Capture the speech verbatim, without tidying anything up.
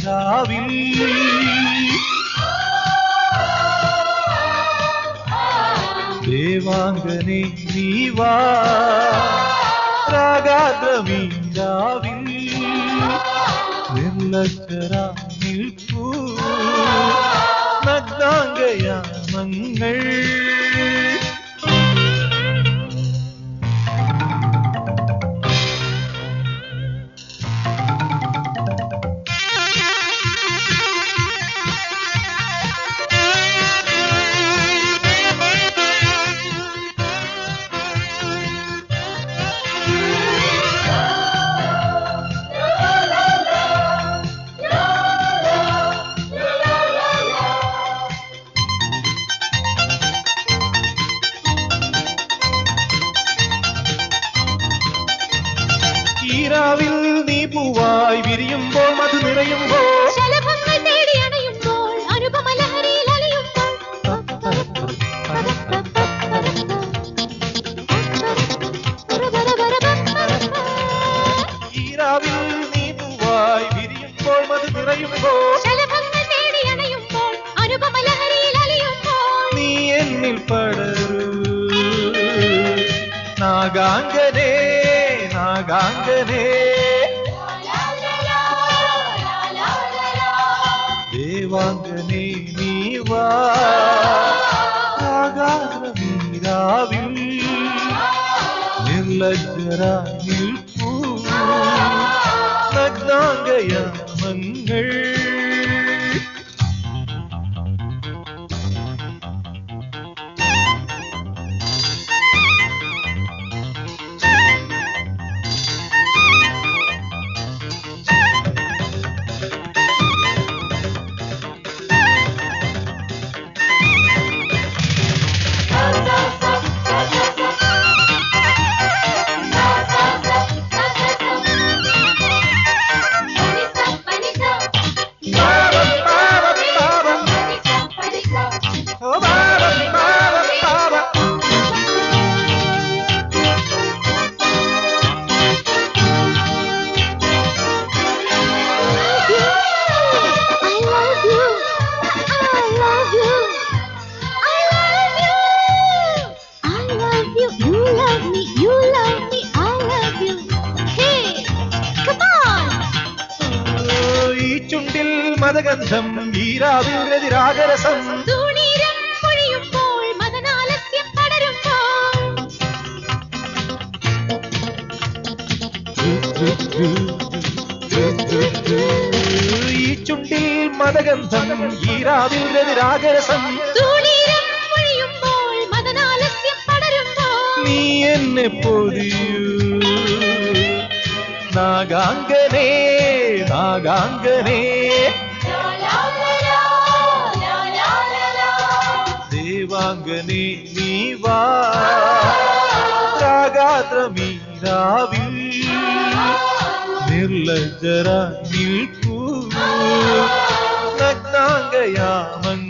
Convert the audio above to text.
രാവിൽ ദേവാംഗനെ നീ വാ രാഗാദ്രമീ രാവിൽ നിർലജ്ജരാ നിൽപ്പൂ നഗ്നാംഗയാമങ്ങൾ ഈരാവിൽ നീ പൂവായി വിരിയുമ്പോൾ മധു നിറയുമ്പോൾ ശലഭങ്ങൾ തേടി അണയുമ്പോൾ അനുപമലഹരിയിൽ അലിയുമ്പോൾ ഈരാവിൽ നീ പൂവായി വിരിയുമ്പോൾ മധു നിറയുമ്പോൾ ശലഭങ്ങൾ തേടി അണയുമ്പോൾ അനുപമലഹരിയിൽ അലിയുമ്പോൾ നീ എന്നിൽ പടരൂ നാഗാംഗനേ നാഗാംഗനേ ദേവാംഗനേ നീ വാ രാഗാദ്രമീ രാവിൽ നിർലജ്ജരാ നിൽപ്പൂ നഗ്നാംഗയാമങ്ങൾ ചുണ്ടിൽ മദഗന്ധം ഈരാവിൽ രതിരാഗരസം തൂണീരം പൊഴിയുമ്പോൾ മദനാലസ്യം പടരുമ്പോൾ ഈ ചുണ്ടിൽ മദഗന്ധം ഈരാവിൽ രതിരാഗരസം തൂണീരം പൊഴിയുമ്പോൾ മദനാലസ്യം പടരുമ്പോൾ നീ എന്നെ പൊതിയൂ നാഗാംഗനേ നാഗാംഗനേ ദേവാംഗനേ നീ വാ രാഗാദ്രമീ രാവിൽ നിർലജ്ജരാ നിൽപ്പൂ നഗ്നാംഗയാമങ്ങൾ